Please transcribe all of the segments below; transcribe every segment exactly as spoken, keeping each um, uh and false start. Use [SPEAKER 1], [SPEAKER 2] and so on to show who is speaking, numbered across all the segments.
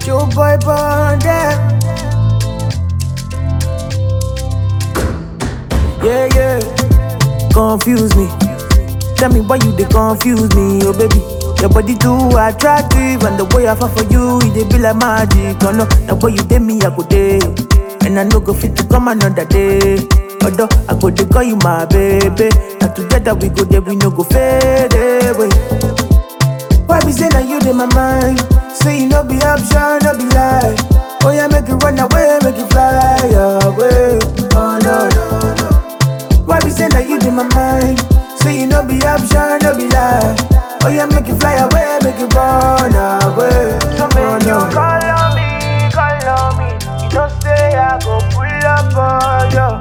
[SPEAKER 1] Show boy bonded. Yeah, yeah. Confuse me. Tell me why you they confuse me, oh baby. Your body too attractive, and the way I fall for you, it dey be like magic. Oh no, the way you did me, I go day, and I no go fit to come another day. Although I go dey call you my baby, and together we go there, we no go fade away. Why be say that you in my mind? Say you no be option, no be lie. Oh yeah, make it run away, make it fly away. Oh no, no, no. Why be say that you in my mind? Say you no be option, no be lie. Oh yeah, make it fly away, make it run away.
[SPEAKER 2] So make you call on me, call on me. You don't say I go pull up on you.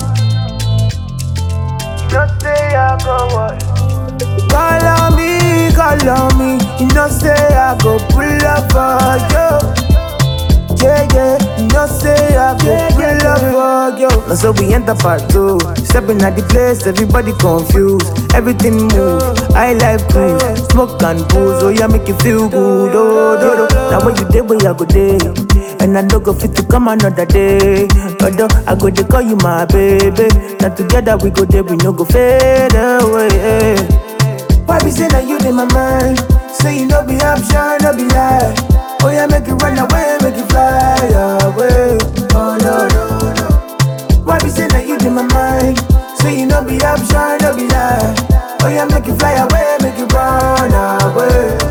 [SPEAKER 2] You don't say I go what?
[SPEAKER 1] Call on me, call on me. You know say I go pull up for you. Yeah, yeah, you know say I go pull up for you. Now so we enter part two. Stepping at the place, everybody confused. Everything move, I like cruise. Smoke and booze, oh yeah, make you feel good. Oh, do, do. Now when you day, where I go day. And I don't go fit to come another day. Although I go to call you my baby. Now together we go there, we no go fade away. Why be say that you in my mind? Say you no be option, no be lie. Oh yeah, make it run away, make it fly away. Oh no, no, no. Why be say that you in my mind? Say you no be option, no be lie. Oh yeah, make it fly away, make it run away.